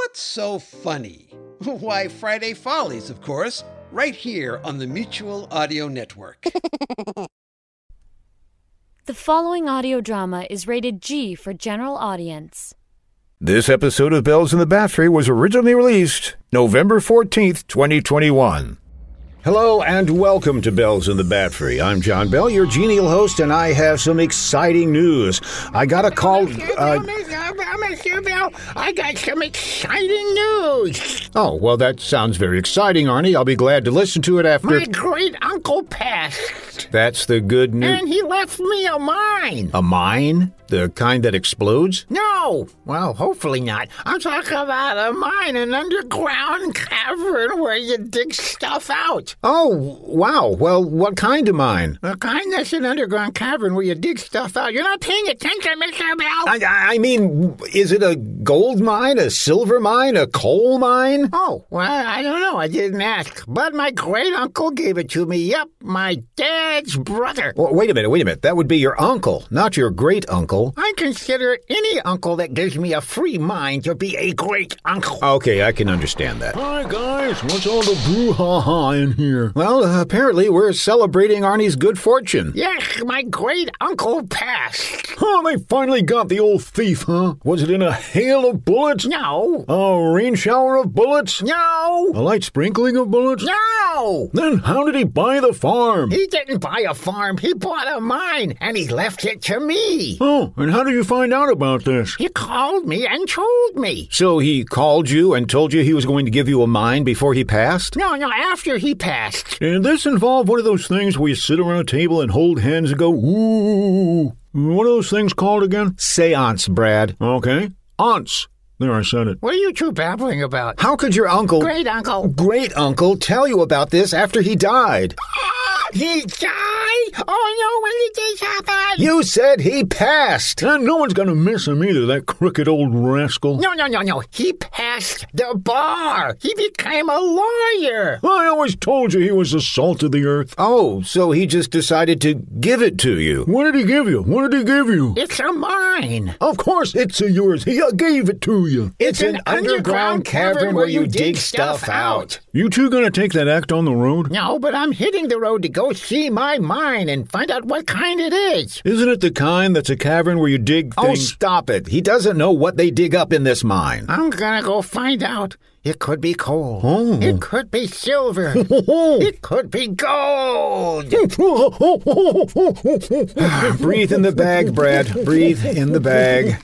What's so funny? Why, Friday Follies, of course, right here on the Mutual Audio Network. The following audio drama is rated G for general audience. This episode of Bells in the Battery was originally released November 14th, 2021. Hello and welcome to Bells in the Battery. I'm John Bell, your genial host, and I have some exciting news. I got a call... Mr. Bell, I got some exciting news. Oh, well, that sounds very exciting, Arnie. I'll be glad to listen to it after... My great-uncle passed. That's the good news. And he left me a mine. A mine? The kind that explodes? No. Well, hopefully not. I'm talking about a mine, an underground cavern where you dig stuff out. Oh, wow. Well, what kind of mine? The kind that's an underground cavern where you dig stuff out. You're not paying attention, Mr. Bell. I mean, is it a gold mine, a silver mine, a coal mine? Oh, well, I don't know. I didn't ask. But my great-uncle gave it to me. Yep, my dad's brother. Well, wait a minute. That would be your uncle, not your great-uncle. I consider any uncle that gives me a free mine to be a great-uncle. Okay, I can understand that. Hi, guys. What's all the brouhaha in here? Well, apparently we're celebrating Arnie's good fortune. Yes, my great-uncle passed. Oh, they finally got the old thief, huh? Was it in a hail of bullets? No. A rain shower of bullets? No. A light sprinkling of bullets? No. Then how did he buy the farm? He didn't buy a farm. He bought a mine, and he left it to me. Oh, and how did you find out about this? He called me and told me. So he called you and told you he was going to give you a mine before he passed? No, after he passed. Did this involve one of those things where you sit around a table and hold hands and go, ooh? What are those things called again? Seance, Brad. Okay. Aunts. There, I said it. What are you two babbling about? How could your uncle... Great-uncle tell you about this after he died? He died? Oh, no, when did this happen? You said he passed. And no one's going to miss him either, that crooked old rascal. No. He passed the bar. He became a lawyer. I always told you he was the salt of the earth. Oh, so he just decided to give it to you. What did he give you? It's a mine. Of course it's yours. He gave it to you. It's an underground cavern where you dig stuff out. You two going to take that act on the road? No, but I'm hitting the road to go see my mine and find out what kind it is. Isn't it the kind that's a cavern where you dig things? Oh, stop it. He doesn't know what they dig up in this mine. I'm gonna go find out. It could be coal. Oh. It could be silver. It could be gold. Breathe in the bag, Brad. Breathe in the bag.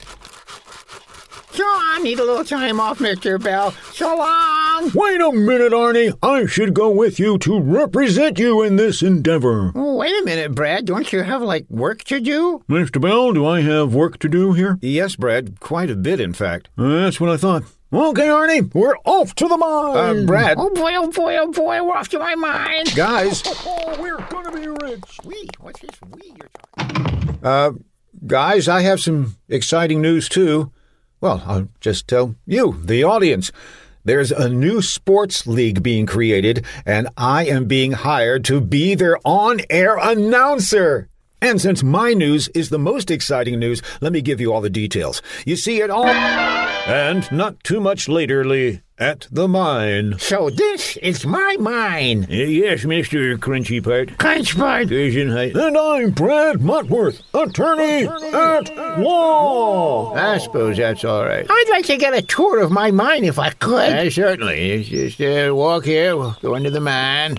So I need a little time off, Mr. Bell. So long. Wait a minute, Arnie. I should go with you to represent you in this endeavor. Oh, wait a minute, Brad. Don't you have, work to do? Mr. Bell, do I have work to do here? Yes, Brad. Quite a bit, in fact. That's what I thought. Okay, Arnie, we're off to the mine. Brad. Oh, boy, we're off to my mine. Guys. We're gonna be rich. We? What's this we you're talking about? Guys, I have some exciting news, too. Well, I'll just tell you, the audience. There's a new sports league being created, and I am being hired to be their on-air announcer. And since my news is the most exciting news, let me give you all the details. You see it all... And not too much laterly, at the mine. So this is my mine. Yes, Mr. Crunchy Part. Crunch Part. And I'm Brad Mutworth, attorney at law. I suppose that's all right. I'd like to get a tour of my mine if I could. Certainly. Just walk here. We'll go into the mine.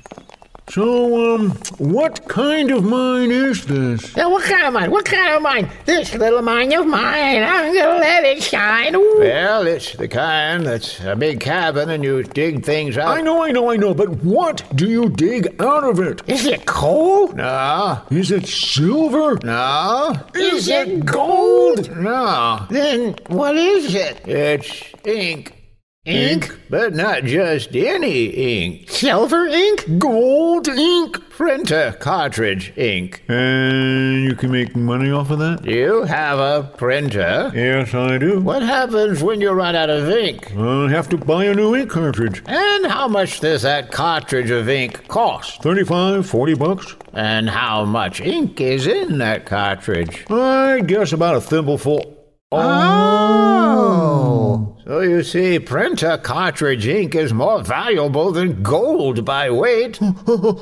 So, what kind of mine is this? Now, what kind of mine? This little mine of mine. I'm gonna let it shine. Ooh. Well, it's the kind that's a big cabin and you dig things out. I know, but what do you dig out of it? Is it coal? No. Is it silver? No. Is it gold? No. Then what is it? It's ink. Ink? But not just any ink. Silver ink? Gold ink? Printer cartridge ink. And you can make money off of that? You have a printer? Yes, I do. What happens when you run out of ink? I have to buy a new ink cartridge. And how much does that cartridge of ink cost? $35-40. And how much ink is in that cartridge? I guess about a thimbleful. Oh. So you see, printer cartridge ink is more valuable than gold by weight. So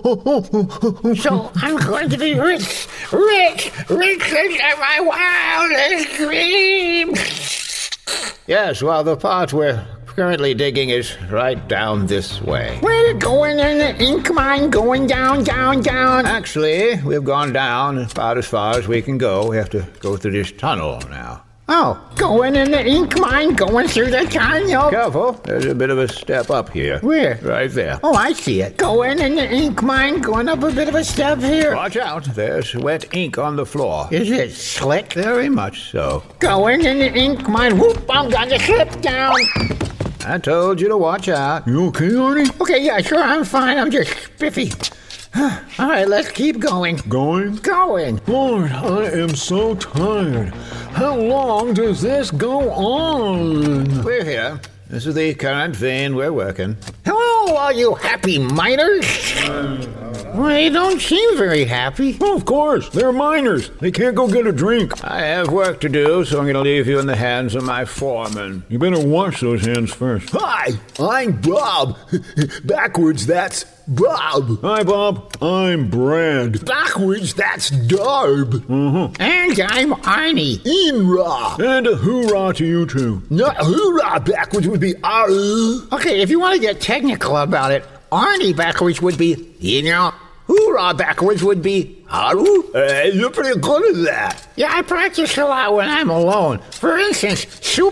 I'm going to be rich as my wildest dreams. Yes, well, the part we're currently digging is right down this way. We're going in the ink mine, going down. Actually, we've gone down about as far as we can go. We have to go through this tunnel now. Oh, going in the ink mine, going through the tunnel. Careful, there's a bit of a step up here. Where? Right there. Oh, I see it. Going in the ink mine, going up a bit of a step here. Watch out, there's wet ink on the floor. Is it slick? Very much so. Going in the ink mine, whoop, I'm gonna slip down. I told you to watch out. You okay, Arnie? Okay, yeah, sure, I'm fine. I'm just spiffy. All right, let's keep going. Going? Going. Lord, I am so tired. How long does this go on? We're here. This is the current vein we're working. Hello, all you happy miners. Well, they don't seem very happy. Well, of course. They're miners. They can't go get a drink. I have work to do, so I'm going to leave you in the hands of my foreman. You better wash those hands first. Hi, I'm Bob. Backwards, that's Bob. Hi, Bob. I'm Brad. Backwards, that's Darb. And I'm Arnie. Inra. And a hoorah to you two. Not hoorah, backwards would be Aru. Okay, if you want to get technical about it, Arnie backwards would be, hoorah backwards would be, Haru? You're pretty good at that. Yeah, I practice a lot when I'm alone. For instance,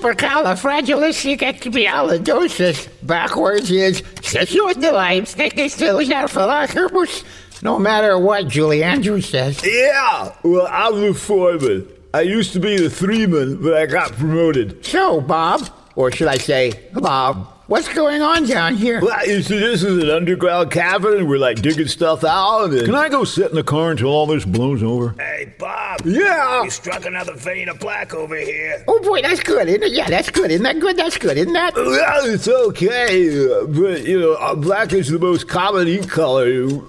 supercalifragilisticexpialidocious backwards is no matter what Julie Andrews says. Yeah, well, I'm the foreman. I used to be the threeman, but I got promoted. So, Bob, or should I say, Bob, what's going on down here? Well, you see, this is an underground cavern, and we're like digging stuff out. And... Can I go sit in the car until all this blows over? Hey, Bob. Yeah. You struck another vein of black over here. Oh, boy, that's good, isn't it? Yeah, that's good. Isn't that good? That's good, isn't that? Well, it's okay, but, black is the most common ink color.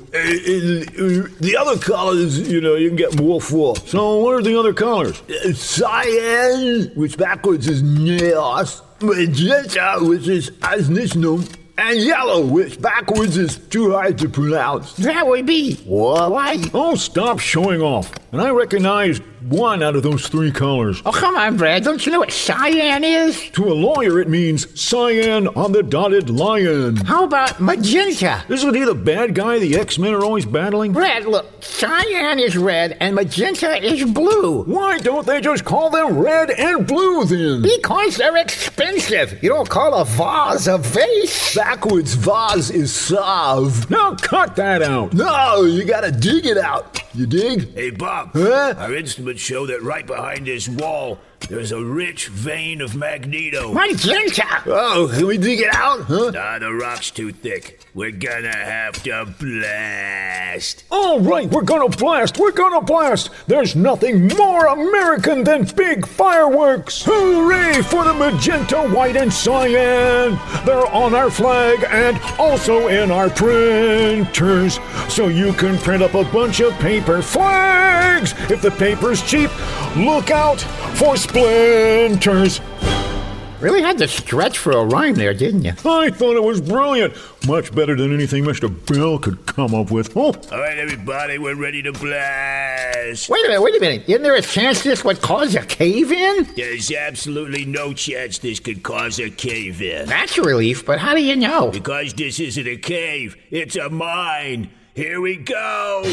The other colors, you can get more for. So what are the other colors? Cyan, which backwards is Neos. Magenta, which is Asnisnum, and yellow, which backwards is too hard to pronounce. That would be white. Oh, stop showing off. And I recognized one out of those three colors. Oh, come on, Brad. Don't you know what cyan is? To a lawyer, it means cyan on the dotted lion. How about magenta? Isn't he the bad guy the X-Men are always battling? Brad, look, cyan is red and magenta is blue. Why don't they just call them red and blue then? Because they're expensive. You don't call a vase a vase. Backwards vase is Sav. Now cut that out. No, you gotta dig it out. You dig? Hey, Bob. Huh? Our instruments show that right behind this wall, there's a rich vein of magneto. Magenta. Oh, can we dig it out? Huh? Nah, the rock's too thick. We're gonna have to blast. All right, we're gonna blast. There's nothing more American than big fireworks. Hooray for the magenta, white, and cyan. They're on our flag and also in our printers. So you can print up a bunch of paper flags. If the paper's cheap, look out for splinters. Really had to stretch for a rhyme there, didn't you? I thought it was brilliant. Much better than anything Mr. Bell could come up with. Oh. All right, everybody, we're ready to blast. Wait a minute. Isn't there a chance this would cause a cave-in? There's absolutely no chance this could cause a cave-in. That's a relief, but how do you know? Because this isn't a cave, it's a mine. Here we go.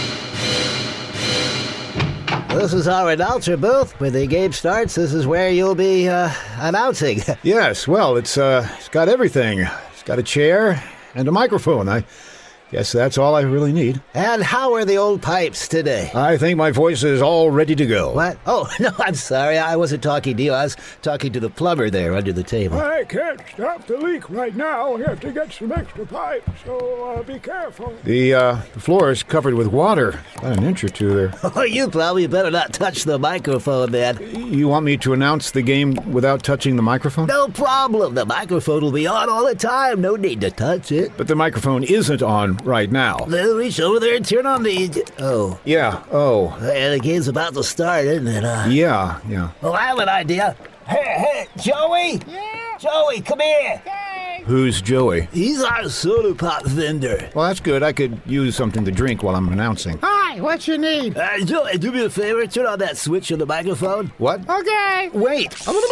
This is our announcer booth. When the game starts, this is where you'll be announcing. Yes, well, it's got everything. It's got a chair and a microphone. I guess that's all I really need. And how are the old pipes today? I think my voice is all ready to go. What? Oh, no, I'm sorry. I wasn't talking to you. I was talking to the plumber there under the table. I can't stop the leak right now. We have to get some extra pipe, so be careful. The floor is covered with water. About an inch or two there. Oh, you probably better not touch the microphone, man. You want me to announce the game without touching the microphone? No problem. The microphone will be on all the time. No need to touch it. But the microphone isn't on right now. Then reach over there and turn on the... Oh. Yeah, oh. And the game's about to start, isn't it? Yeah. Well, I have an idea. Hey, Joey? Yeah? Joey, come here. Who's Joey? He's our soda pop vendor. Well, that's good. I could use something to drink while I'm announcing. Hi, what you need? Joey, do me a favor. Turn on that switch on the microphone. What? Okay. Wait.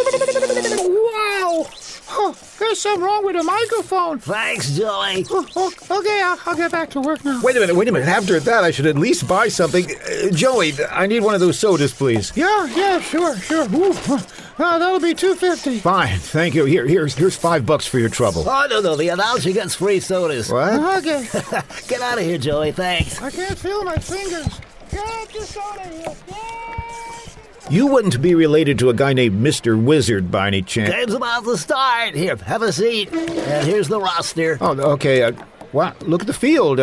Wow. Oh, there's something wrong with the microphone. Thanks, Joey. Okay, I'll get back to work now. Wait a minute. After that, I should at least buy something. Joey, I need one of those sodas, please. Yeah, sure. Ooh, that'll be $2.50. Fine, thank you. Here's $5 for your trouble. Oh, no, the announcer gets free sodas. What? Okay. Get out of here, Joey, thanks. I can't feel my fingers. Get the soda here. You wouldn't be related to a guy named Mr. Wizard by any chance? Game's about to start. Here, have a seat. And here's the roster. Oh, okay. Wow, look at the field.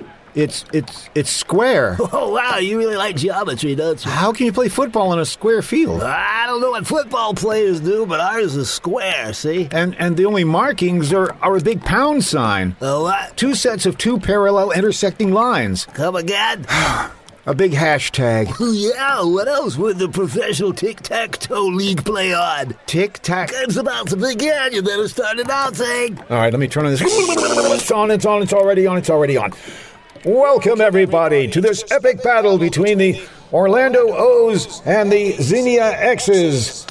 It's square. Oh, wow, you really like geometry, don't you? How can you play football on a square field? I don't know what football players do, but ours is square, see? And the only markings are a big pound sign. What? 2 sets of 2 parallel intersecting lines. Come again? A big hashtag. Yeah, what else would the professional tic-tac-toe league play on? Tic-tac. Game's about to begin. You better start announcing. All right, let me turn on this. It's already on. Welcome, everybody, to this epic battle between the Orlando O's and the Xenia X's.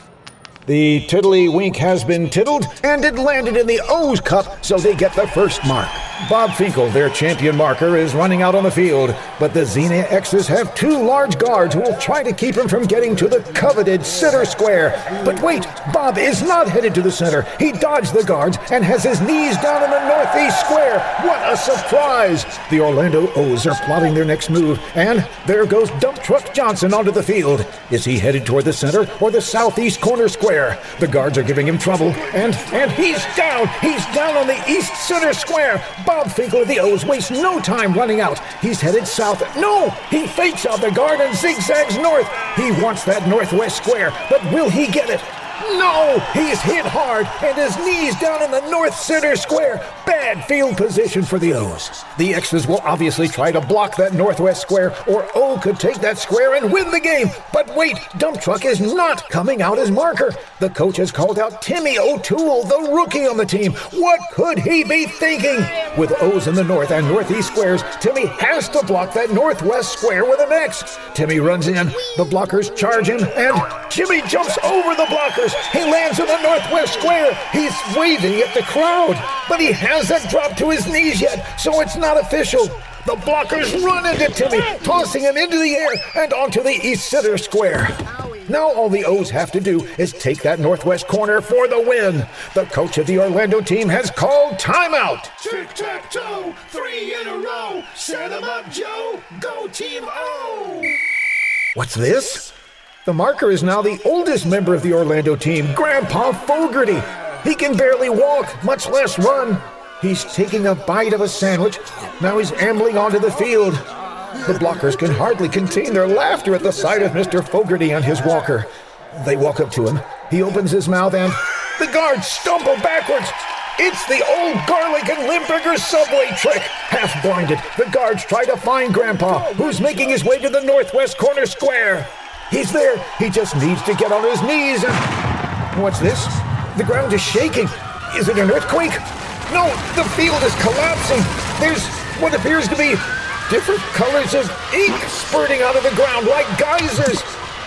The tiddlywink has been tiddled, and it landed in the O's cup, so they get the first mark. Bob Finkel, their champion marker, is running out on the field, but the Xenia X's have 2 large guards who will try to keep him from getting to the coveted center square. But wait, Bob is not headed to the center. He dodged the guards and has his knees down in the northeast square. What a surprise! The Orlando O's are plotting their next move, and there goes Dump Truck Johnson onto the field. Is he headed toward the center or the southeast corner square? The guards are giving him trouble, and he's down! He's down on the east center square! Bob Finkel of the O's wastes no time running out. He's headed south. No! He fakes out the guard and zigzags north. He wants that northwest square, but will he get it? No! He's hit hard, and his knees down in the north center square. Bad field position for the O's. The X's will obviously try to block that northwest square, or O could take that square and win the game. But wait, Dump Truck is not coming out as marker. The coach has called out Timmy O'Toole, the rookie on the team. What could he be thinking? With O's in the north and northeast squares, Timmy has to block that northwest square with an X. Timmy runs in, the blockers charge him, and Jimmy jumps over the blockers. He lands in the northwest square. He's waving at the crowd, but he hasn't dropped to his knees yet, so it's not official. The blockers run into Timmy, tossing him into the air and onto the east center square. Now all the O's have to do is take that northwest corner for the win. The coach of the Orlando team has called timeout. Tic-tac-toe, 3 in a row. Set 'em up, Joe. Go Team O. What's this? The marker is now the oldest member of the Orlando team, Grandpa Fogarty. He can barely walk, much less run. He's taking a bite of a sandwich. Now he's ambling onto the field. The blockers can hardly contain their laughter at the sight of Mr. Fogarty and his walker. They walk up to him. He opens his mouth and the guards stumble backwards. It's the old Garlic and Limburger subway trick. Half blinded, the guards try to find Grandpa, who's making his way to the northwest corner square. He's there. He just needs to get on his knees and... What's this? The ground is shaking. Is it an earthquake? No, the field is collapsing. There's what appears to be different colors of ink spurting out of the ground like geysers.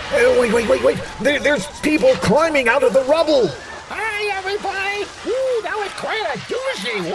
Wait. There's people climbing out of the rubble. Hi, everybody. Ooh, that was quite a doozy,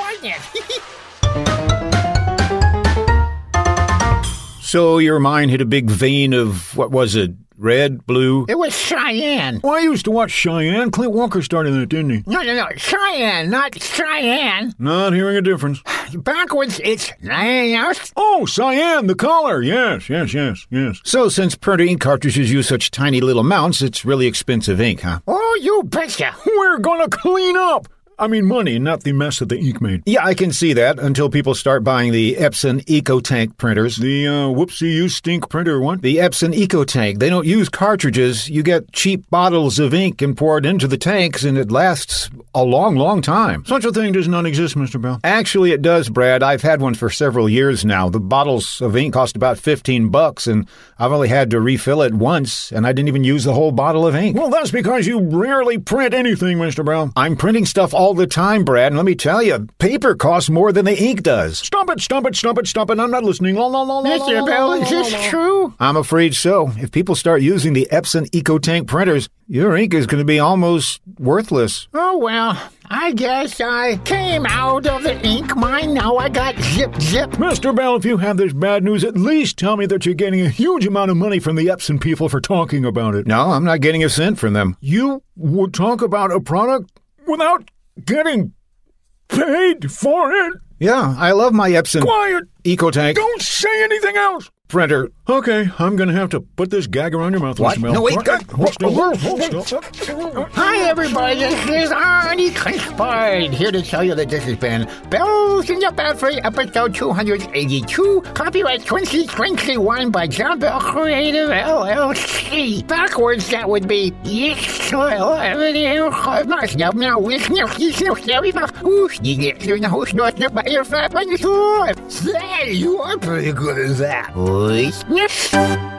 wasn't it? So your mind hit a big vein of, what was it, red, blue? It was Cheyenne. Well, I used to watch Cheyenne. Clint Walker started it, didn't he? No. Cheyenne, not Cheyenne. Not hearing a difference. Backwards, it's Nias. Oh, Cyan, the color. Yes. So since printer ink cartridges use such tiny little amounts, it's really expensive ink, huh? Oh, you betcha. We're gonna clean up. I mean money, not the mess that the ink made. Yeah, I can see that until people start buying the Epson EcoTank printers. The, whoopsie, you stink printer one? The Epson EcoTank. They don't use cartridges. You get cheap bottles of ink and pour it into the tanks, and it lasts a long, long time. Such a thing does not exist, Mr. Bell. Actually, it does, Brad. I've had one for several years now. The bottles of ink cost about $15, and I've only had to refill it once, and I didn't even use the whole bottle of ink. Well, that's because you rarely print anything, Mr. Brown. I'm printing stuff all the time, Brad, and let me tell you, paper costs more than the ink does. Stop it. I'm not listening. Mr. Bell, is this true? I'm afraid so. If people start using the Epson EcoTank printers, your ink is going to be almost worthless. Oh, well, I guess I came out of the ink mine. Now I got zip. Mr. Bell, if you have this bad news, at least tell me that you're getting a huge amount of money from the Epson people for talking about it. No, I'm not getting a cent from them. You would talk about a product without getting paid for it? Yeah, I love my Epson Quiet! EcoTank Don't say anything else! printer. Okay, I'm going to have to put this gag around your mouth, What? Mr. Bell. No, wait. Hold still. Hi, everybody. This is Arnie Clinchbard here to tell you that this has been Bells in the Belfry, episode 282. Copyright Quincy Crinkly One by John Bell Creative LLC. Backwards, that would be Say, you are pretty good at that.